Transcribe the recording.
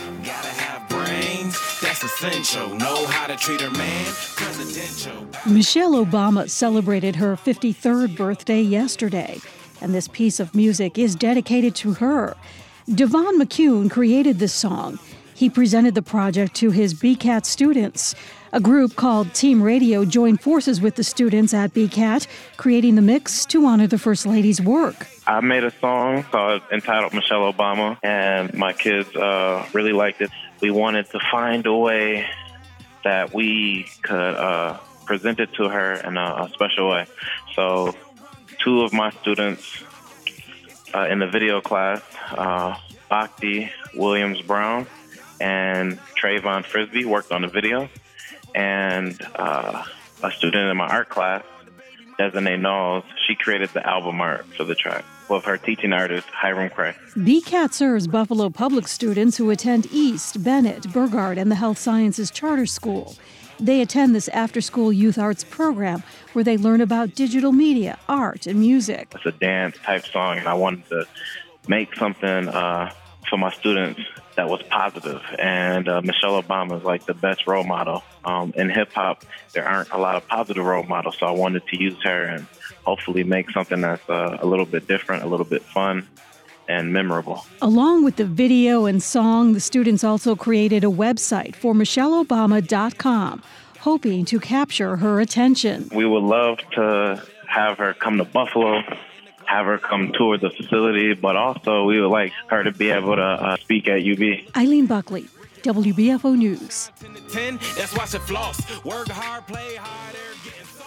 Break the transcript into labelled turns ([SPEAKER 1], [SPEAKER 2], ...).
[SPEAKER 1] Gotta have brains, that's essential. Know how to treat her man, presidential.
[SPEAKER 2] Michelle Obama celebrated her 53rd birthday yesterday, and this piece of music is dedicated to her. Devon McCune created this song. He presented the project to his BCAT students. A group called Team Radio joined forces with the students at BCAT, creating the mix to honor the First Lady's work.
[SPEAKER 3] I made a song entitled Michelle Obama, and my kids really liked it. We wanted to find a way that we could present it to her in a special way. So 2 of my students in the video class, Bhakti Williams-Brown and Trayvon Frisbee, worked on the video. And a student in my art class, Desiree Knowles, she created the album art for the track with her teaching artist, Hiram Cray.
[SPEAKER 2] BCAT serves Buffalo public students who attend East, Bennett, Burgard, and the Health Sciences Charter School. They attend this after-school youth arts program where they learn about digital media, art, and music.
[SPEAKER 3] It's a dance-type song, and I wanted to make something for my students that was positive. And Michelle Obama is like the best role model. In hip-hop, there aren't a lot of positive role models, so I wanted to use her and hopefully make something that's a little bit different, a little bit fun, and memorable.
[SPEAKER 2] Along with the video and song, the students also created a website for MichelleObama.com, hoping to capture her attention.
[SPEAKER 3] We would love to have her come to Buffalo, have her come tour the facility, but also we would like her to be able to speak at UB.
[SPEAKER 2] Eileen Buckley, WBFO News.
[SPEAKER 1] That's why she floss. Work hard, play hard,